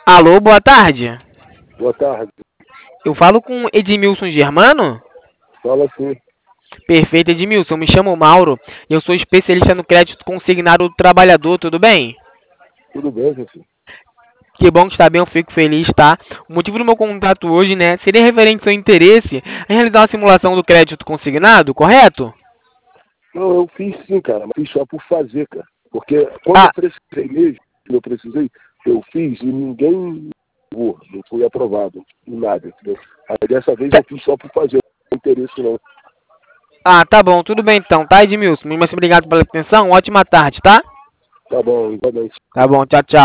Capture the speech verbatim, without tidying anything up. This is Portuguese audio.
Alô, boa tarde. Boa tarde. Eu falo com Edmilson Germano? Fala sim. Perfeito, Edmilson. Eu me chamo Mauro e eu sou especialista no crédito consignado do trabalhador, tudo bem? Tudo bem, gente? Que bom que está bem, eu fico feliz, tá? O motivo do meu contato hoje, né, seria referente ao seu interesse em realizar uma simulação do crédito consignado, correto? Não, eu fiz sim, cara, mas fiz só por fazer, cara. Porque quando Ah, eu precisei mesmo, eu precisei, eu fiz e ninguém não fui aprovado, em nada, entendeu? Aí dessa vez tá, eu fiz só por fazer, não tem interesse não. ah, tá bom, tudo bem então, tá, Edmilson? Muito obrigado pela atenção, ótima tarde, tá? Tá bom, igualmente. Tá bom, tchau, tchau.